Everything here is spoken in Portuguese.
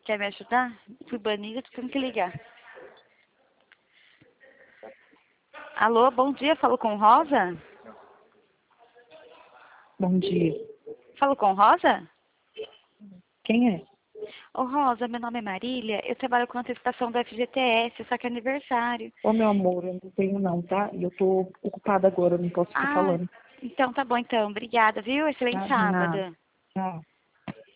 Quer me ajudar? Fui banida, tô tendo que ligar. Alô, bom dia, falo com Rosa? Bom dia. Falo com Rosa? Quem é? Ô Rosa, meu nome é Marília, eu trabalho com antecipação do FGTS, só que é aniversário. Ô, meu amor, eu não tenho não, tá? E eu tô ocupada agora, eu não posso ficar Ah, falando. então tá bom então, obrigada, viu? Excelente Tá? Nada. sábado. Tchau.